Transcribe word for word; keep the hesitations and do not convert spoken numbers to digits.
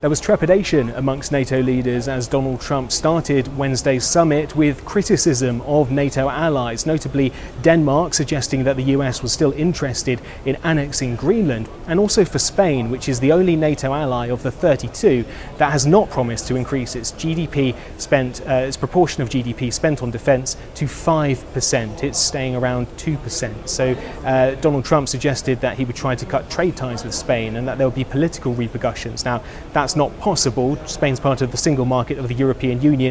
There was trepidation amongst NATO leaders as Donald Trump started Wednesday's summit with criticism of NATO allies, notably Denmark suggesting that the U S was still interested in annexing Greenland, and also for Spain, which is the only NATO ally of the thirty-two that has not promised to increase its G D P spent, uh, its proportion of G D P spent on defence to five percent. It's staying around two percent. So uh, Donald Trump suggested that he would try to cut trade ties with Spain and that there would be political repercussions. Now, that's not possible. Spain's part of the single market of the European Union.